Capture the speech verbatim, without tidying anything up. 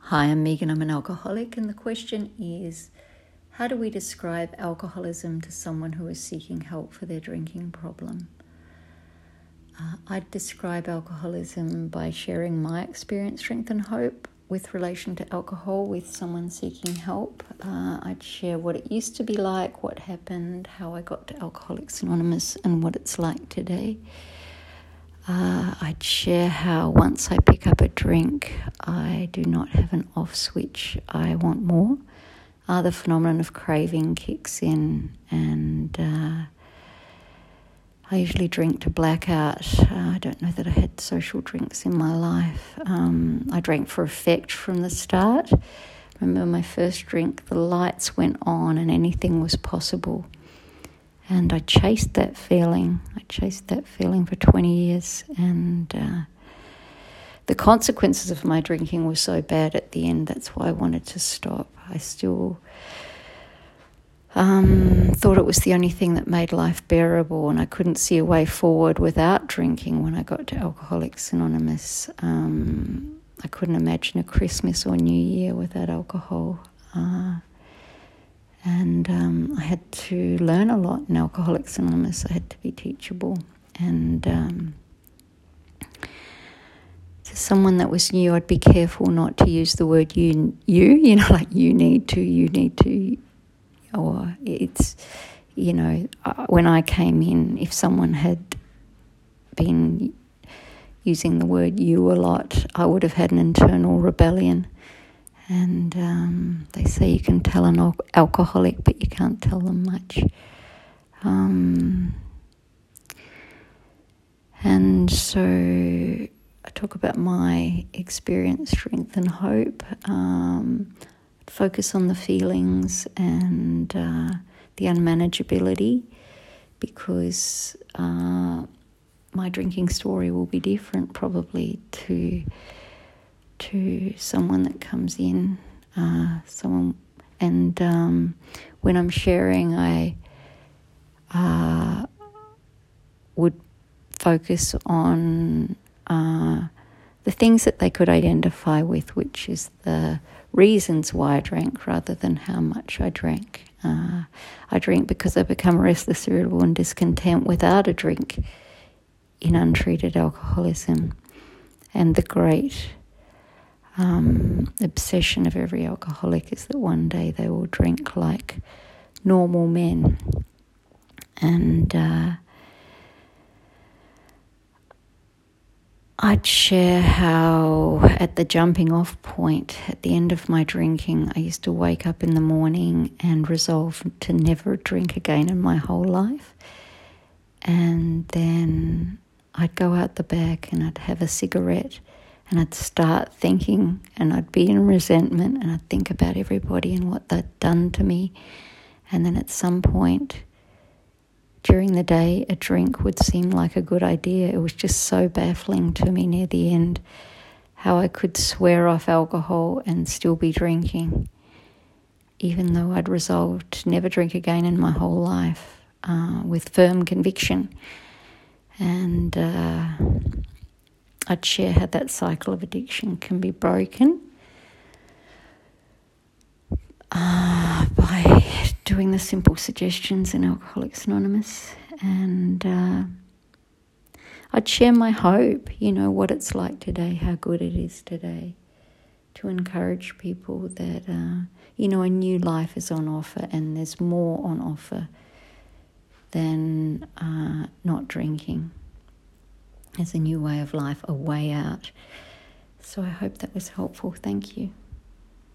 Hi, I'm Megan. I'm an alcoholic, and the question is, how do we describe alcoholism to someone who is seeking help for their drinking problem? Uh, I'd describe alcoholism by sharing my experience, strength and hope with relation to alcohol with someone seeking help. Uh, I'd share what it used to be like, what happened, how I got to Alcoholics Anonymous, and what it's like today. Uh, I'd share how once I pick up a drink, I do not have an off switch. I want more. Uh, the phenomenon of craving kicks in, and uh, I usually drink to blackout. Uh, I don't know that I had social drinks in my life. Um, I drank for effect from the start. I remember my first drink, the lights went on and anything was possible. And I chased that feeling. I chased that feeling for twenty years. And uh, the consequences of my drinking were so bad at the end. That's why I wanted to stop. I still um, thought it was the only thing that made life bearable. And I couldn't see a way forward without drinking when I got to Alcoholics Anonymous. Um, I couldn't imagine a Christmas or New Year without alcohol. Uh, And um, I had to learn a lot in Alcoholics Anonymous. I had to be teachable. And um, to someone that was new, I'd be careful not to use the word you, you, you know, like you need to, you need to. Or it's, you know, when I came in, if someone had been using the word you a lot, I would have had an internal rebellion. And um, they say you can tell an al- alcoholic, but you can't tell them much. Um, and so I talk about my experience, strength and hope. Um, focus on the feelings and uh, the unmanageability, because uh, my drinking story will be different probably to... to someone that comes in, uh, someone, and um, when I'm sharing, I uh, would focus on uh, the things that they could identify with, which is the reasons why I drank rather than how much I drank. Uh, I drink because I become restless, irritable and discontent without a drink in untreated alcoholism. And the great Um, obsession of every alcoholic is that one day they will drink like normal men. And uh, I'd share how at the jumping off point, at the end of my drinking, I used to wake up in the morning and resolve to never drink again in my whole life. And then I'd go out the back and I'd have a cigarette. And I'd start thinking, and I'd be in resentment, and I'd think about everybody and what they'd done to me. And then at some point during the day, a drink would seem like a good idea. It was just so baffling to me near the end how I could swear off alcohol and still be drinking, even though I'd resolved to never drink again in my whole life, uh, with firm conviction. And uh I'd share how that cycle of addiction can be broken uh, by doing the simple suggestions in Alcoholics Anonymous. And uh, I'd share my hope, you know, what it's like today, how good it is today, to encourage people that, uh, you know, a new life is on offer, and there's more on offer than uh, not drinking. As a new way of life, a way out. So I hope that was helpful. Thank you.